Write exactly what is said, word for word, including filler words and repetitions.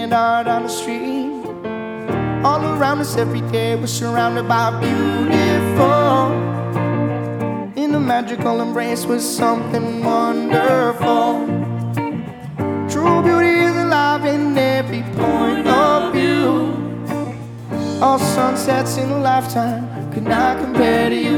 and art on the street. All around us every day we're surrounded by beautiful. In a magical embrace with something wonderful. True beauty is alive in every point of view. All sunsets in a lifetime could not compare to you.